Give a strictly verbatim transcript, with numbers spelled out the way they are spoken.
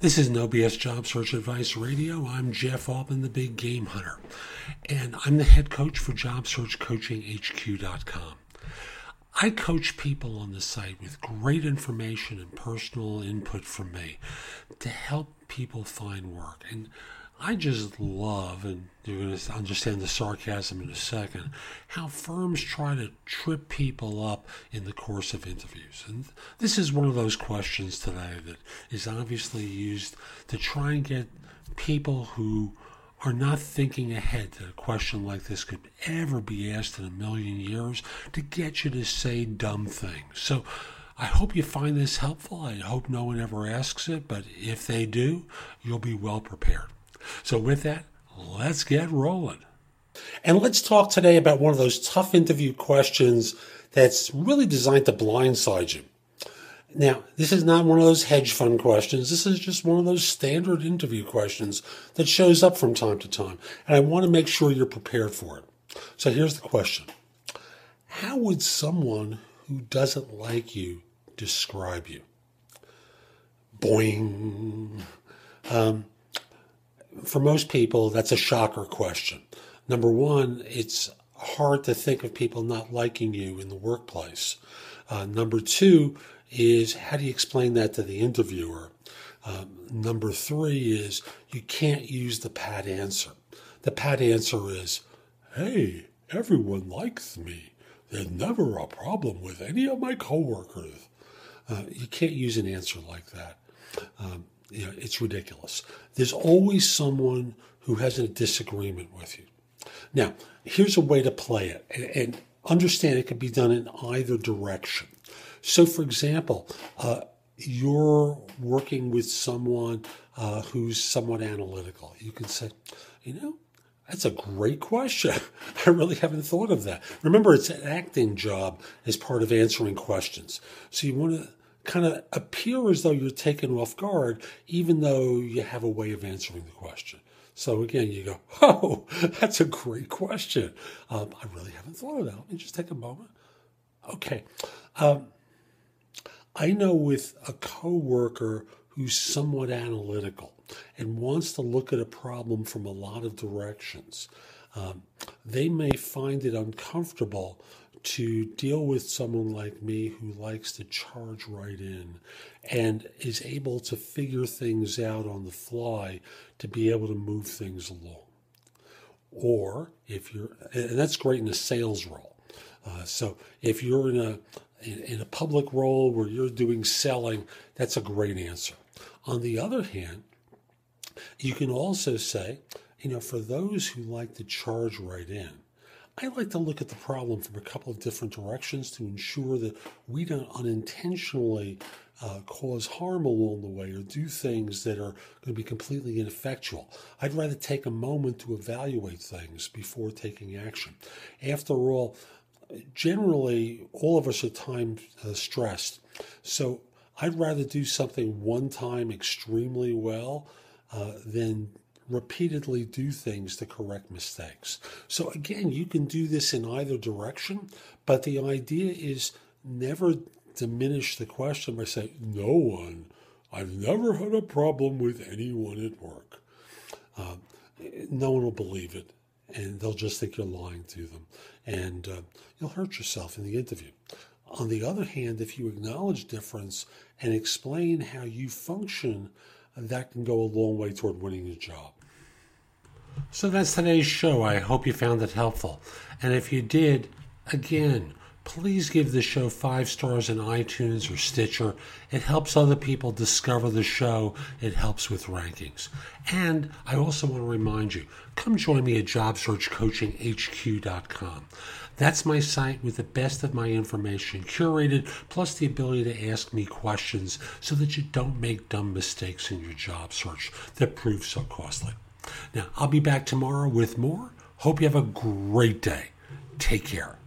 This is No B S Job Search Advice Radio. I'm Jeff Altman, the Big Game Hunter, and I'm the head coach for job search coaching H Q dot com. I coach people on the site with great information and personal input from me to help people find work. And I just love, and you're going to understand the sarcasm in a second, how firms try to trip people up in the course of interviews. And this is one of those questions today that is obviously used to try and get people who are not thinking ahead that a question like this could ever be asked in a million years to get you to say dumb things. So I hope you find this helpful. I hope no one ever asks it, but if they do, you'll be well prepared. So with that, let's get rolling. And let's talk today about one of those tough interview questions that's really designed to blindside you. Now, this is not one of those hedge fund questions. This is just one of those standard interview questions that shows up from time to time. And I want to make sure you're prepared for it. So here's the question. How would someone who doesn't like you describe you? Boing. Um, For most people, that's a shocker question. Number one, it's hard to think of people not liking you in the workplace. Uh, number two is, how do you explain that to the interviewer? Um, number three is, you can't use the pat answer. The pat answer is, hey, everyone likes me. There's never a problem with any of my coworkers. Uh, you can't use an answer like that. Um, You know, it's ridiculous. There's always someone who has a disagreement with you. Now, here's a way to play it, and, and understand it can be done in either direction. So, for example, uh, you're working with someone uh, who's somewhat analytical. You can say, you know, that's a great question. I really haven't thought of that. Remember, it's an acting job as part of answering questions. So you want to kind of appear as though you're taken off guard, even though you have a way of answering the question. So again, you go, oh, that's a great question. Um, I really haven't thought of that. Let me just take a moment. Okay. Um, I know with a coworker who's somewhat analytical and wants to look at a problem from a lot of directions, um, they may find it uncomfortable to deal with someone like me who likes to charge right in and is able to figure things out on the fly to be able to move things along. Or if you're, and that's great in a sales role. Uh, so if you're in a in, in a public role where you're doing selling, that's a great answer. On the other hand, you can also say, you know, for those who like to charge right in, I like to look at the problem from a couple of different directions to ensure that we don't unintentionally uh, cause harm along the way or do things that are going to be completely ineffectual. I'd rather take a moment to evaluate things before taking action. After all, generally, all of us are time uh, stressed. So I'd rather do something one time extremely well uh, than repeatedly do things to correct mistakes. So again, you can do this in either direction, but the idea is never diminish the question by saying, no one, I've never had a problem with anyone at work. Um, no one will believe it, and they'll just think you're lying to them, and uh, you'll hurt yourself in the interview. On the other hand, if you acknowledge difference and explain how you function, that can go a long way toward winning the job. So that's today's show. I hope you found it helpful. And if you did, again, please give the show five stars in iTunes or Stitcher. It helps other people discover the show. It helps with rankings. And I also want to remind you, come join me at job search coaching H Q dot com. That's my site with the best of my information curated, plus the ability to ask me questions so that you don't make dumb mistakes in your job search that prove so costly. Now, I'll be back tomorrow with more. Hope you have a great day. Take care.